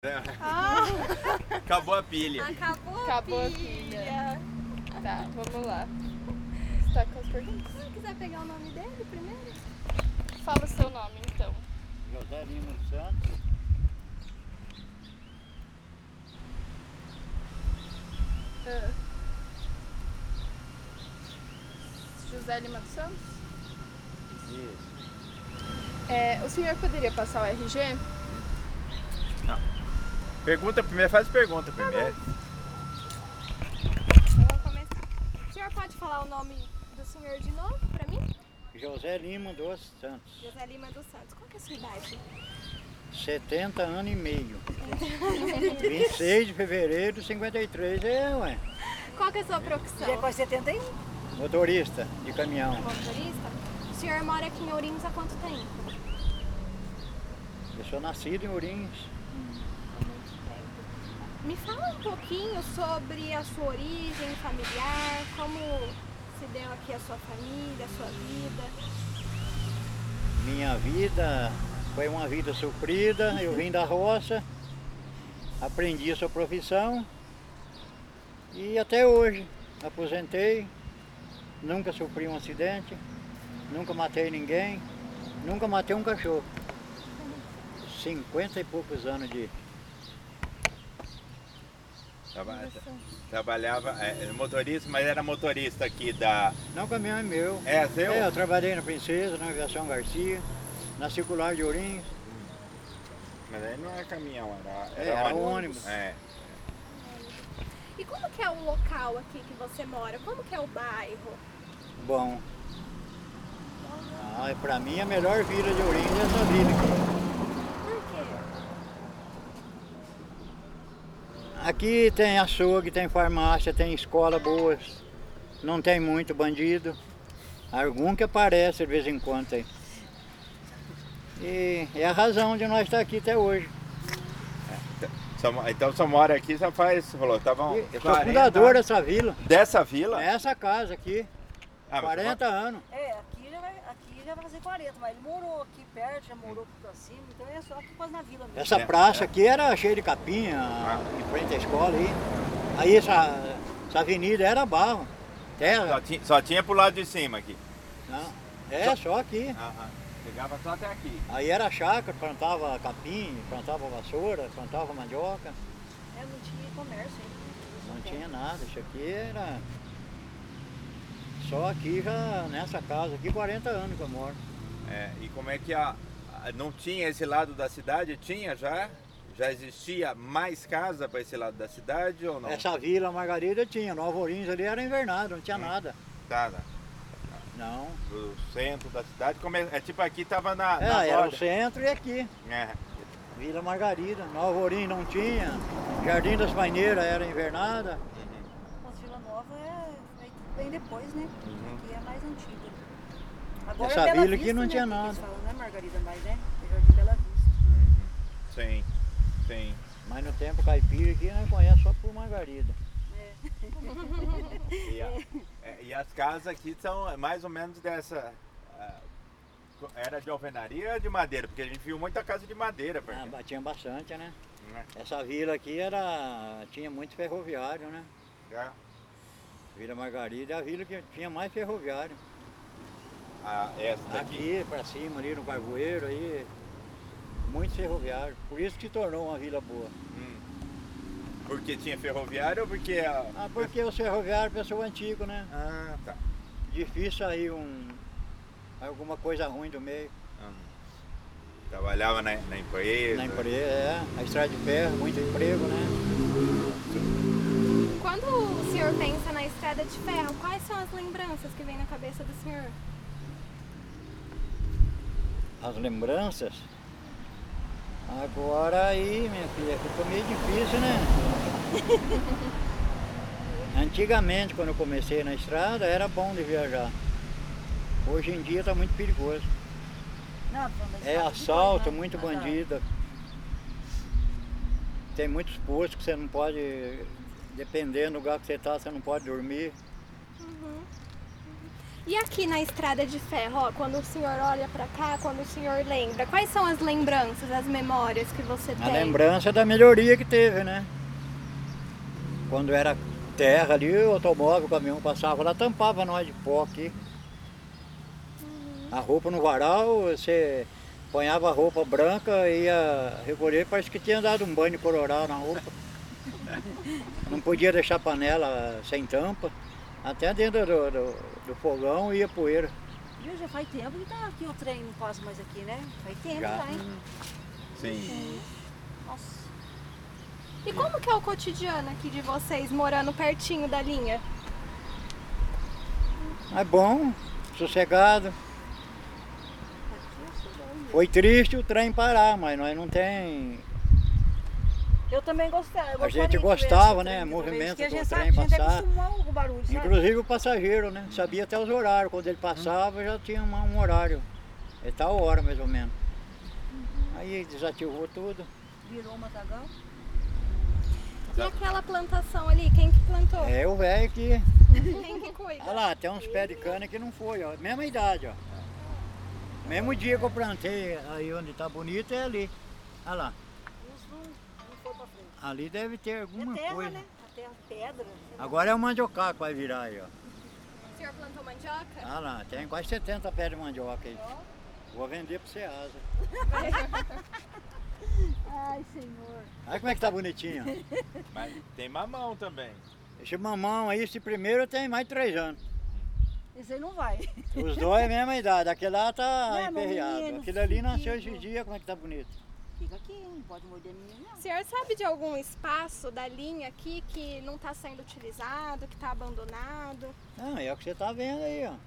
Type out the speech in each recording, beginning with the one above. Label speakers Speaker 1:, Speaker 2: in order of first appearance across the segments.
Speaker 1: Ah,
Speaker 2: Acabou a pilha.
Speaker 1: acabou a pilha. Tá, vamos lá. Você tá com as perguntas?
Speaker 3: Se quiser pegar o nome dele primeiro.
Speaker 1: Fala o seu nome, então.
Speaker 4: José Lima dos Santos.
Speaker 1: José Lima dos Santos?
Speaker 4: Isso.
Speaker 1: O senhor poderia passar o RG?
Speaker 2: Pergunta primeiro, faz pergunta primeiro.
Speaker 3: Vamos começar. O senhor pode falar o nome do senhor de novo pra mim?
Speaker 4: José Lima dos Santos.
Speaker 3: José Lima dos Santos. Qual que é a sua idade?
Speaker 4: 70 anos e meio. 26 de fevereiro de 53. Ué.
Speaker 3: Qual que é a sua profissão?
Speaker 5: Já é quase 71.
Speaker 4: Motorista de caminhão.
Speaker 3: Motorista? O senhor mora aqui em Ourinhos há quanto tempo?
Speaker 4: Eu sou nascido em Ourinhos.
Speaker 3: Há muito tempo. Me fala um pouquinho sobre a sua origem familiar, como se deu aqui a sua família, a sua vida.
Speaker 4: Minha vida foi uma vida sofrida. Eu vim da roça, aprendi a sua profissão e até hoje aposentei. Nunca sofri um acidente, nunca matei ninguém, nunca matei um cachorro. 50 e poucos anos de...
Speaker 2: Trabalhava, motorista, mas era motorista aqui da...
Speaker 4: Não, o caminhão é meu.
Speaker 2: É seu?
Speaker 4: Eu trabalhei na Princesa, na Aviação Garcia, na Circular de Ourinhos.
Speaker 2: Mas aí não era caminhão, era
Speaker 4: Era ônibus.
Speaker 2: É.
Speaker 3: E como que é o local aqui que você mora? Como que é o bairro?
Speaker 4: Bom. Pra mim a melhor vila de Ourinhos é essa vila aqui.
Speaker 3: Por quê?
Speaker 4: Aqui tem açougue, tem farmácia, tem escola boas. Não tem muito bandido. Algum que aparece de vez em quando aí. E é a razão de nós estar aqui até hoje.
Speaker 2: Então só mora aqui, já faz, falou, tava
Speaker 4: Eu sou fundador dessa vila.
Speaker 2: Dessa vila?
Speaker 4: Essa casa aqui,
Speaker 2: Ah, mas
Speaker 4: 40 anos.
Speaker 5: Aqui já vai fazer 40, mas ele morou aqui perto, já morou pra cima, então é só aqui quase na vila mesmo.
Speaker 4: Essa praça aqui era cheia de capinha, em frente à escola aí. Aí essa avenida era barro, terra.
Speaker 2: Só tinha pro lado de cima aqui.
Speaker 4: Não, só aqui.
Speaker 2: Aham. Chegava só até aqui.
Speaker 4: Aí era chácara, plantava capim, plantava vassoura, plantava mandioca.
Speaker 5: Não tinha comércio ainda.
Speaker 4: Não tinha nada, isso aqui era... Só aqui já, nessa casa aqui, 40 anos que eu moro.
Speaker 2: E como é que não tinha esse lado da cidade? Tinha já? Já existia mais casa para esse lado da cidade ou não?
Speaker 4: Essa Vila Margarida tinha, Nova Ourinhos ali era invernado, não tinha nada.
Speaker 2: Nada.
Speaker 4: Não.
Speaker 2: Do centro da cidade, tipo aqui tava na
Speaker 4: Era o
Speaker 2: borda.
Speaker 4: centro e aqui.
Speaker 2: É.
Speaker 4: Vila Margarida, Nova Ourinhos não tinha, Jardim das Paineiras era invernada.
Speaker 5: Mas Vila Nova é bem depois, né? Aqui é mais antiga. Agora
Speaker 4: Essa
Speaker 5: é Bela
Speaker 4: vila aqui
Speaker 5: Vista,
Speaker 4: não
Speaker 5: né,
Speaker 4: tinha
Speaker 5: que
Speaker 4: nada.
Speaker 5: eles falam, não é Margarida mais, né? É Jardim Bela Vista.
Speaker 2: Sim, sim.
Speaker 4: Mas no tempo caipira aqui nós conhecemos só por Margarida.
Speaker 2: E as casas aqui são mais ou menos dessa... Era de alvenaria ou de madeira? Porque a gente viu muita casa de madeira.
Speaker 4: Tinha bastante, né? Essa vila aqui tinha muito ferroviário, né? Vila Margarida é a vila que tinha mais ferroviário.
Speaker 2: Essa daqui?
Speaker 4: Aqui pra cima, ali no Carvoeiro, aí, muito ferroviário. Por isso que tornou uma vila boa.
Speaker 2: Porque tinha ferroviário ou porque...
Speaker 4: Porque os ferroviários, pessoal antigo, né?
Speaker 2: Tá.
Speaker 4: Difícil sair alguma coisa ruim do meio.
Speaker 2: Trabalhava na empresa.
Speaker 4: Na empresa, a estrada de ferro, muito emprego, né?
Speaker 3: Quando o senhor pensa na estrada de ferro, quais são as lembranças que vêm na cabeça do senhor?
Speaker 4: As lembranças? Agora aí, minha filha, ficou meio difícil, né? Antigamente, quando eu comecei na estrada, era bom de viajar. Hoje em dia está muito perigoso.
Speaker 5: Não, falando da
Speaker 4: É
Speaker 5: estrada
Speaker 4: assalto,
Speaker 5: depois, né?
Speaker 4: muito bandido. Tem muitos postos que você não pode, dependendo do lugar que você está, você não pode dormir.
Speaker 3: E aqui na estrada de ferro, ó, quando o senhor olha pra cá, quando o senhor lembra, quais são as lembranças, as memórias que você
Speaker 4: A
Speaker 3: tem?
Speaker 4: lembrança da melhoria que teve, né? Quando era terra ali, o automóvel, o caminhão passava lá, tampava nós de pó aqui. A roupa no varal, você ponhava a roupa branca e ia recolher, parece que tinha dado um banho de colorau na roupa. Não podia deixar panela sem tampa. Até dentro do fogão ia poeira.
Speaker 5: Viu, já faz tempo que tá aqui, o trem não passa mais aqui, né? Faz tempo
Speaker 4: Já.
Speaker 5: já, hein?
Speaker 2: Sim.
Speaker 5: Nossa.
Speaker 3: E como que é o cotidiano aqui de vocês, morando pertinho da linha?
Speaker 4: É bom, sossegado.
Speaker 5: Aqui eu sou doida.
Speaker 4: Foi triste o trem parar, mas nós não tem...
Speaker 5: Eu também gostava. Eu
Speaker 4: A
Speaker 5: gostaria
Speaker 4: gente
Speaker 5: de ver
Speaker 4: gostava,
Speaker 5: esse
Speaker 4: né,
Speaker 5: trem outra vez,
Speaker 4: movimento
Speaker 5: porque a
Speaker 4: do
Speaker 5: gente
Speaker 4: trem
Speaker 5: sabe, a gente
Speaker 4: passar.
Speaker 5: acostumou com o barulho, sabe?
Speaker 4: Inclusive o passageiro, né? Sabia até os horários. Quando ele passava já tinha um horário. É tal hora mais ou menos. Aí desativou tudo.
Speaker 5: Virou um matagal.
Speaker 3: E aquela plantação ali, quem que plantou?
Speaker 4: É o velho que...
Speaker 3: Quem que cuida?
Speaker 4: Olha lá, tem uns pés de cana que não foi, ó. Mesma idade, ó. Mesmo dia que eu plantei, aí onde tá bonito é ali. Olha lá.
Speaker 5: Uns não foi pra frente.
Speaker 4: Ali deve ter alguma
Speaker 5: É terra,
Speaker 4: coisa.
Speaker 5: né? A terra, pedra.
Speaker 4: Agora é o mandioca que vai virar aí, ó.
Speaker 3: O senhor plantou mandioca?
Speaker 4: Olha lá, tem quase 70 pés de mandioca aí. Vou vender pro Ceasa.
Speaker 5: Ai, senhor.
Speaker 4: Olha como é que tá bonitinho. Ó.
Speaker 2: Mas tem mamão também.
Speaker 4: Esse mamão aí, esse primeiro tem mais de 3 anos.
Speaker 5: Esse aí não vai.
Speaker 4: Os dois é a mesma idade. Aquele lá tá
Speaker 5: Não, meu
Speaker 4: emperreado.
Speaker 5: menino,
Speaker 4: Aquele ali nasceu
Speaker 5: filho.
Speaker 4: esse dia, como é que tá bonito.
Speaker 5: Fica aqui, não pode morder menino, não.
Speaker 3: O senhor sabe de algum espaço da linha aqui que não está sendo utilizado, que está abandonado?
Speaker 4: Não, é o que você tá vendo aí, ó.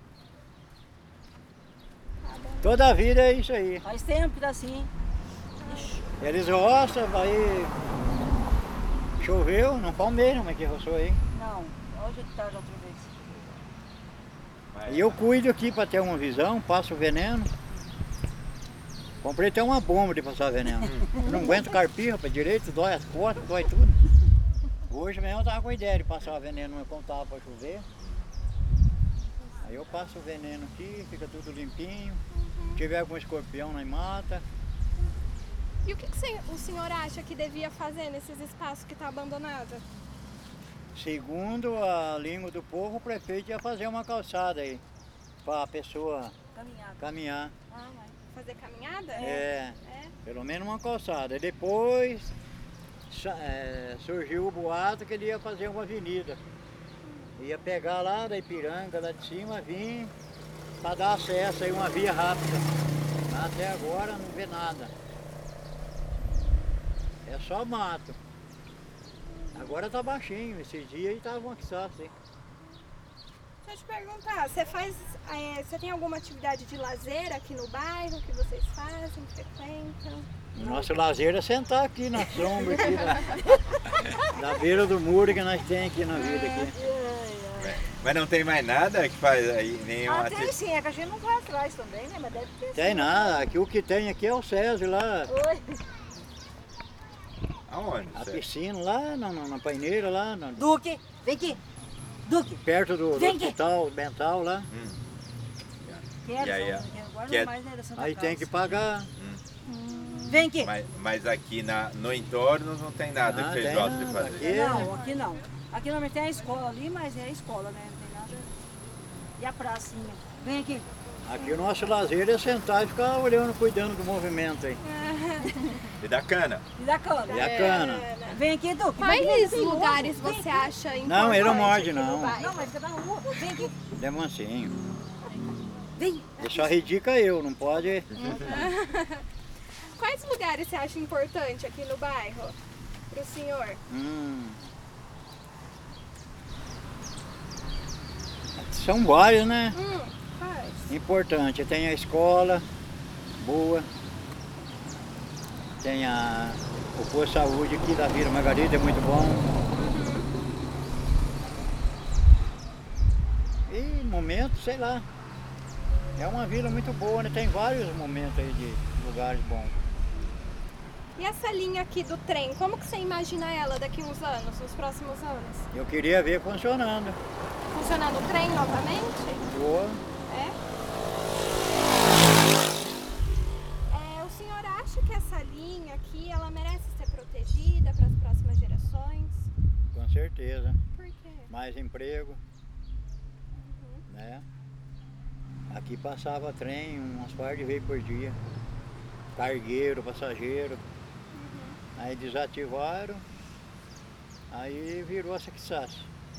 Speaker 4: Toda a vida é isso aí.
Speaker 5: Faz tempo que tá assim. Ixi,
Speaker 4: Eles roçam, aí choveu, não palmeira, mas que roçou aí.
Speaker 5: não, hoje é que tá já outra vez.
Speaker 2: Mas,
Speaker 4: E eu cuido aqui para ter uma visão, passo veneno. Comprei até uma bomba de passar veneno. Eu não aguento carpir para direito, dói as costas, dói tudo. Hoje mesmo eu tava com a ideia de passar veneno quando tava para chover. Aí eu passo o veneno aqui, fica tudo limpinho. Se tiver algum escorpião, nós mata.
Speaker 3: E o que o senhor acha que devia fazer nesses espaços que está abandonado?
Speaker 4: Segundo a língua do povo, o prefeito ia fazer uma calçada aí, para a pessoa
Speaker 5: Caminhada.
Speaker 4: caminhar.
Speaker 5: Ah, vai.
Speaker 3: Fazer caminhada?
Speaker 4: É,
Speaker 3: É?
Speaker 4: pelo menos uma calçada. E depois surgiu o boato que ele ia fazer uma avenida. Ia pegar lá da Ipiranga, lá de cima, vir para dar acesso aí, uma via rápida. Até agora não vê nada. É só mato. Agora tá baixinho, esses dias aí estavam aqui só assim.
Speaker 3: Deixa eu te perguntar, você tem alguma atividade de lazer aqui no bairro que vocês fazem, frequentam?
Speaker 4: O nosso lazer é sentar aqui na sombra, aqui na beira do muro que nós temos aqui na vida. Aqui.
Speaker 2: mas não tem mais nada que faz aí nenhuma
Speaker 5: Ah, tem sim, é que a gente não vai atrás também, né? Mas deve ter.
Speaker 4: Tem
Speaker 5: sim.
Speaker 4: nada, aqui o que tem aqui é o Césio lá,
Speaker 5: Oi.
Speaker 2: Aonde?
Speaker 4: a
Speaker 2: Cê?
Speaker 4: piscina lá, na paineira lá,
Speaker 5: Duque, vem aqui. Duque,
Speaker 4: perto do
Speaker 5: Vem aqui.
Speaker 4: hospital mental lá.
Speaker 5: quero.
Speaker 2: E aí,
Speaker 5: só, porque agora
Speaker 2: que é-
Speaker 5: não mais, né? Da Santa
Speaker 4: Aí tem
Speaker 5: Casa.
Speaker 4: que pagar.
Speaker 5: Vem aqui.
Speaker 2: Mas aqui no entorno não tem nada
Speaker 4: Ah,
Speaker 2: que vocês
Speaker 4: tem
Speaker 2: gostam de
Speaker 4: nada.
Speaker 2: fazer.
Speaker 4: Aqui-
Speaker 5: Não, aqui não. Aqui normalmente tem a escola ali, mas é a escola, né? Não tem nada. E a pracinha. Vem aqui.
Speaker 4: Aqui o nosso lazer é sentar e ficar olhando, cuidando do movimento aí.
Speaker 2: E da cana?
Speaker 5: E da cana.
Speaker 4: E a cana.
Speaker 5: Vem aqui, Duque. vem aqui,
Speaker 3: Quais
Speaker 5: vem aqui,
Speaker 3: lugares
Speaker 5: vem
Speaker 3: você
Speaker 5: aqui.
Speaker 3: acha importante
Speaker 4: Não, ele não morde,
Speaker 3: aqui no
Speaker 4: não.
Speaker 3: bairro?
Speaker 5: Não, mas fica na rua. Vem aqui.
Speaker 4: É mansinho.
Speaker 5: Vem.
Speaker 4: Ele só ridica eu, não pode.
Speaker 3: Quais lugares você acha importante aqui no bairro pro senhor?
Speaker 4: São vários, né?
Speaker 3: Quais?
Speaker 4: Importante. Tem a escola, boa. Tem o posto de saúde aqui da Vila Margarida, é muito bom. E momento, sei lá. É uma vila muito boa, né? Tem vários momentos aí de lugares bons.
Speaker 3: E essa linha aqui do trem, como que você imagina ela daqui uns anos, nos próximos anos?
Speaker 4: Eu queria ver funcionando.
Speaker 3: Funcionando o trem novamente?
Speaker 4: Boa.
Speaker 3: O senhor acha que essa linha aqui, ela merece ser protegida para as próximas gerações?
Speaker 4: Com certeza.
Speaker 3: Por quê?
Speaker 4: Mais emprego, né? Aqui passava trem, umas par de vezes por dia. Cargueiro, passageiro. Aí desativaram, aí virou essa quissaça.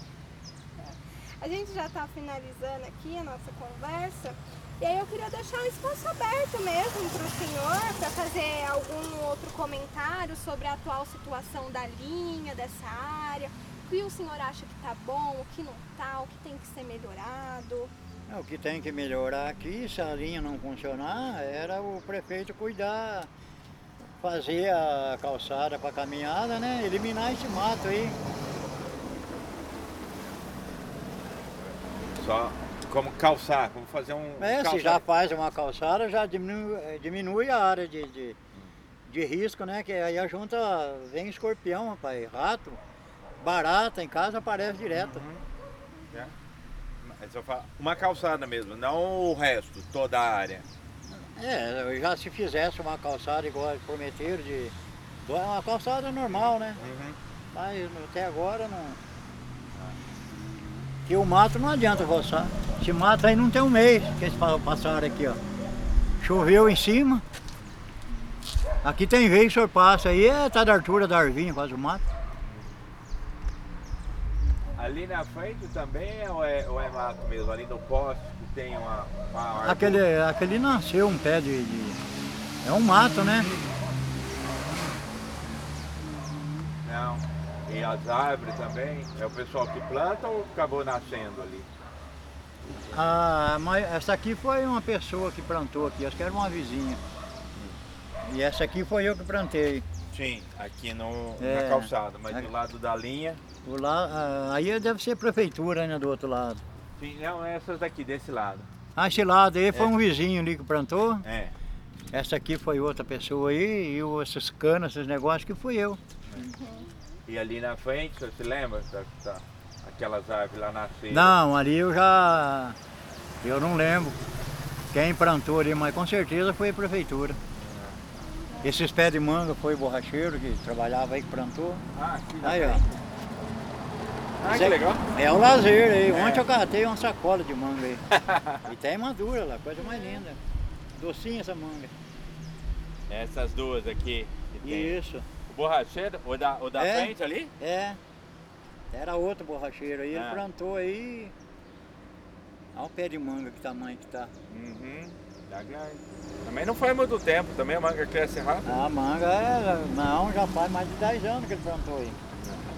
Speaker 3: A gente já está finalizando aqui a nossa conversa. E aí eu queria deixar o espaço aberto mesmo para o senhor, para fazer algum outro comentário sobre a atual situação da linha, dessa área. O que o senhor acha que está bom, o que não está, o que tem que ser melhorado?
Speaker 4: O que tem que melhorar aqui, se a linha não funcionar, era o prefeito cuidar, fazer a calçada para caminhada, né? Eliminar esse mato aí.
Speaker 2: Só como calçar, como fazer um
Speaker 4: Se já faz uma calçada, já diminui a área de risco, né? Que aí a junta vem escorpião, rapaz, rato, barata em casa aparece direto.
Speaker 2: Mas eu falo, uma calçada mesmo, não o resto, toda a área.
Speaker 4: Já se fizesse uma calçada igual prometeram, uma calçada normal, né? Mas até agora não. Que o mato não adianta roçar. Esse mato aí não tem um mês que eles passaram aqui, ó. Choveu em cima. Aqui tem vez que o senhor passa aí, tá da altura da arvinha, quase o mato.
Speaker 2: Ali na frente também ou é mato mesmo? Ali no poste que tem uma árvore?
Speaker 4: Aquele nasceu um pé É um mato, né?
Speaker 2: Não. E as árvores também? É o pessoal que planta ou acabou nascendo ali?
Speaker 4: Mas essa aqui foi uma pessoa que plantou aqui, acho que era uma vizinha. E essa aqui foi eu que plantei.
Speaker 2: Sim, aqui na calçada, mas do lado da linha.
Speaker 4: Aí deve ser prefeitura, né, do outro lado.
Speaker 2: Sim, não, essas daqui, desse lado.
Speaker 4: Esse lado aí foi um vizinho ali que plantou.
Speaker 2: É.
Speaker 4: Essa aqui foi outra pessoa aí, e essas canas, esses negócios que fui eu.
Speaker 2: E ali na frente, você se lembra? Aquelas árvores lá nasceram?
Speaker 4: Não, ali eu não lembro quem plantou ali, mas com certeza foi a prefeitura. Esses pés de manga foi o borracheiro que trabalhava aí, que plantou.
Speaker 2: Aqui na
Speaker 4: Aí, ó.
Speaker 2: frente. Que legal.
Speaker 4: É o lazer aí. Ontem eu catei uma sacola de manga aí. E tem madura lá, coisa mais linda. Docinha essa manga.
Speaker 2: Essas duas aqui. Que tem.
Speaker 4: Isso.
Speaker 2: O borracheiro, o da frente ali?
Speaker 4: Era outro borracheiro aí, ele plantou aí. Olha o pé de manga, que tamanho que tá.
Speaker 2: Tá grande. Também não faz muito tempo, também a manga cresce rápido.
Speaker 4: A manga já faz mais de 10 anos que ele plantou aí.